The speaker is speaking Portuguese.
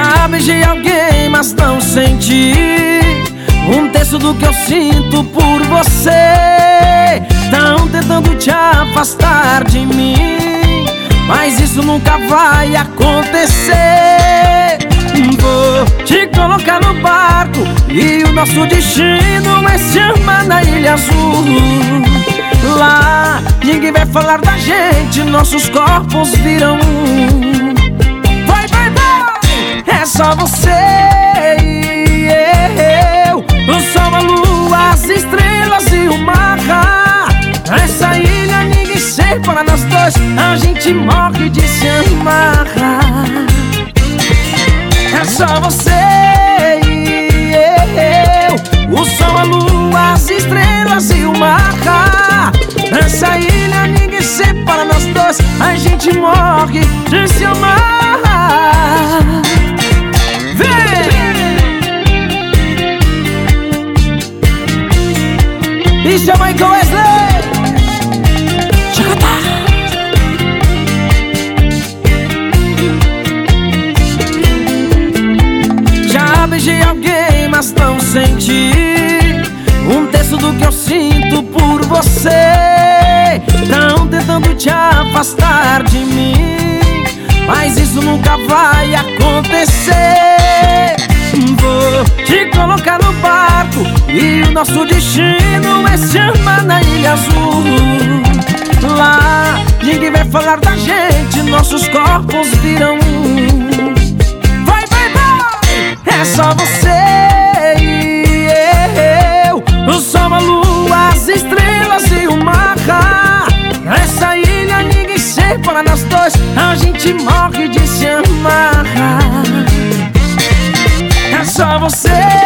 Já beijei alguém, mas não senti um terço do que eu sinto por você. Tão tentando te afastar de mim, mas isso nunca vai acontecer. Vou te colocar no barco e o nosso destino é se amar na Ilha Azul. Lá ninguém vai falar da gente, nossos corpos viram um. Vai, vai, vai! É só você e eu, o sol, a lua, as estrelas e o mar. Essa ilha ninguém separa nós dois, a gente morre de se amar. É só você e eu, o sol, a lua, as estrelas e o mar. Nessa ilha ninguém separa nós dois, a gente morre de se amar. Vem! Isso é Michael Wesley. Já beijei alguém, mas não senti um terço do que eu sinto por você. Tão tentando te afastar de mim, mas isso nunca vai acontecer. Vou te colocar no barco e o nosso destino é se amar na Ilha Azul. Lá ninguém vai falar da gente, nossos corpos viram um. Vai, vai, vai! É só você e eu, o sol, a lua, as estrelas e o mar. Nessa ilha ninguém separa nós dois, a gente morre de se amar. É só você